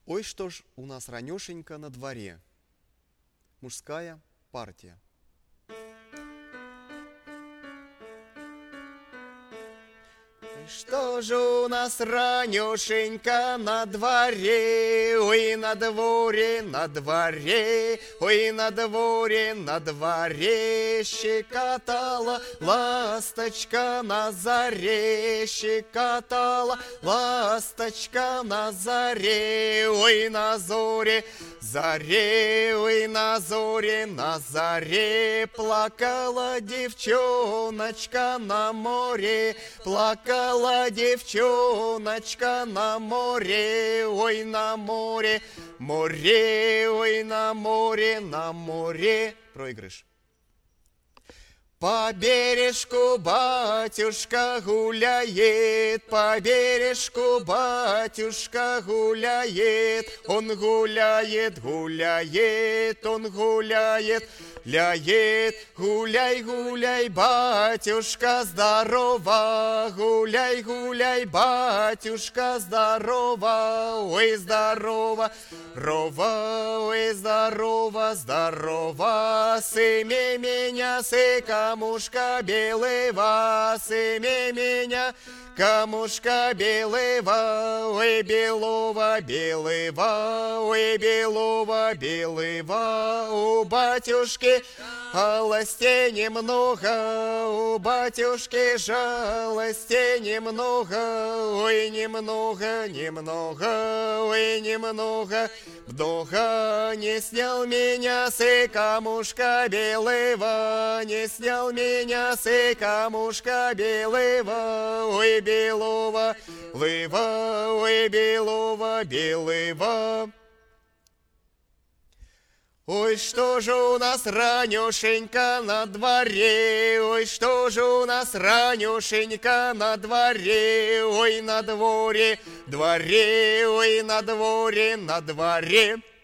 Ой, что ж у нас ранешенько на дворе. Мужская партия. Что же у нас ранешенько на дворе, ой, на дворе, ой, на дворе, щекотала ласточка на заре, щекотала ласточка на заре, ой, на заре, ой, на заре, плакала девчоночка на море, плакала девчоночка на море, ой, на море, ой, на море. Проигрыш. По бережку батюшка гуляет, по бережку батюшка гуляет, он гуляет, он гуляет, гуляй, гуляй, батюшка, здорово, гуляй, батюшка, здорово, ой, здорово, ой, здорово, сыми меня, камушка белого, сыми меня, камушка белого, ой, белого, ой, белого, у батюшки жалости немного, у батюшки жалости немного, ой, немного, ой, немного, много, не снял меня с камушка белого, не снял меня с камушка белого, ой, белого, ой, белого. Ой, что же у нас ранешенько на дворе, ой, что же у нас ранешенько на дворе, ой, на дворе, ой, на дворе.